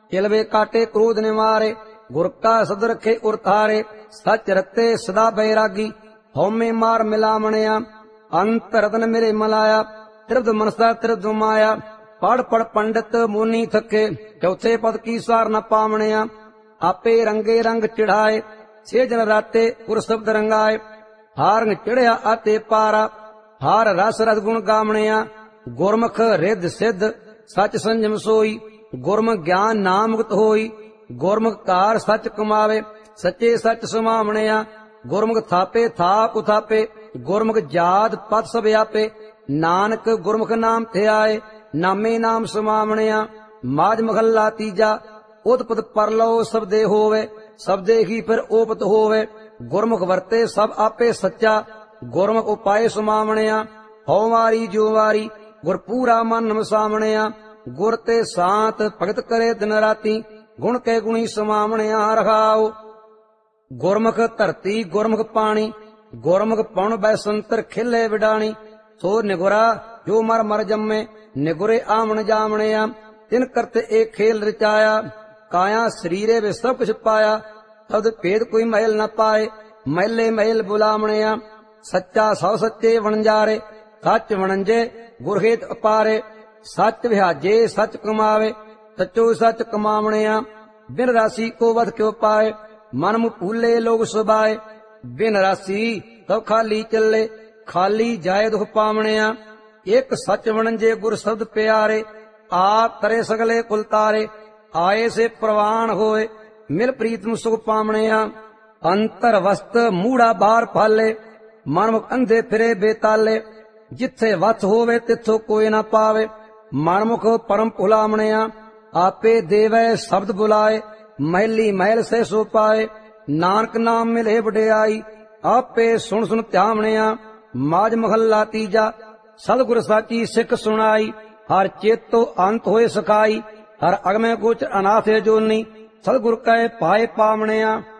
चिलवे काटे क्रोध निवारे, गुर का सद रखे उरतारे। सच रते सदा बैरागी, हौमे मार मिलामणिया। अंत रतन मेरे मलाया, त्रिविध मनसा त्रिविध माया। पढ़ पढ़ पंडित मुनि थके, चौथे पद की सार न पावणिया। आपे रंगे रंग चिढ़ाए, छे जन राते उर शब्द रंगाए। हार चिड़िया आते पारा, हार रस रस गुण गावणिया। गुरमुख रिद सिद्ध सच संजम सोई, गुरमुख ज्ञान नाम मुक्त होई। गुरमुख कार सच कमावे, सच्चे सच समावणिया। गुरमुख थापे थाप उथापे, गुरमुख जात पद सब आपे। नानक गुरमुख नाम थे आए, नामे नाम समावणिया। माज महला तीजा, उतपत परलो सबदे होवे। सबदे ही फिर ओपत होवे, गुरमुख वरते सब आपे सच्चा। गुरमुख उपाय समावणिया, हौ वारी जो वारी। गुर पूरा मन मसावणिया, गुर ते सांत भगत करे दिन राती। गुण के गुणी समावणिया रखाओ। गुरमुख धरती गुरमुख पानी, गुरमुख पौन बैसंतर खिले विडाणी। सो निगुरा जो मर मर जम्मे, निगुरे आमन जामणिया। तिन करते एक खेल रचाया, काया शरीरे वे सब कुछ पाया। तद भेद कोई महल न पाए, महले महल बुलावणिया। सच्चा सौ सच्चे वणजारे, सच वणंजे गुरहेत अपारे। सच विहाजे सच कमावे, सचो सच कमावणिया। बिन राशि को वध क्यों पाए, मन मुँह भूले लोग सुबाए। बिन राशि तब खाली चले, खाली जाए दुख पावणिया। एक सच वणंजे गुर शब्द प्यारे, आप करे सगले कुल तारे। आए से प्रवान होए, मिल प्रीतम सुख पावणिया। अंतर वस्त मूढ़ा बार फाले, मन मुख अंधे फिरे बेताले। जिथे वथ होवे तिथो कोई न पावे, मन मुख परम भुलावणिया। आपे देवै शब्द बुलाए, महली महल से सो पाए। नानक नाम मिले वडियाई, आपे सुन सुन ध्यावणिया। माज महला तीजा, सतगुर साची सिख सुनाई। हर चेतो अंत होए सखाई, हर अगमे गोच अनाथ जोनी। सतगुर कहे पाए पावणिया।